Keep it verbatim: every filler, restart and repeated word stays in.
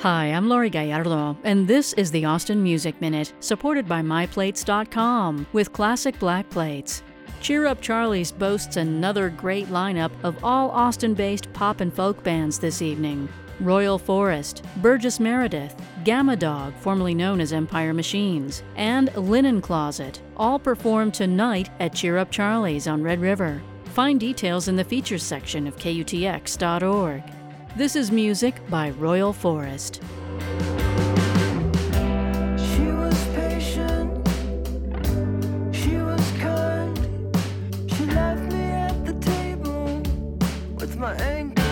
Hi, I'm Lori Gallardo, and this is the Austin Music Minute, supported by my plates dot com with classic black plates. Cheer Up Charlie's boasts another great lineup of all Austin-based pop and folk bands this evening. Royal Forest, Burgess Meredith, Gamma Dog, formerly known as Empire Machines, and Linen Closet, all perform tonight at Cheer Up Charlie's on Red River. Find details in the features section of K U T X dot org. This is music by Royal Forest. She was patient, she was kind, she left me at the table with my ankle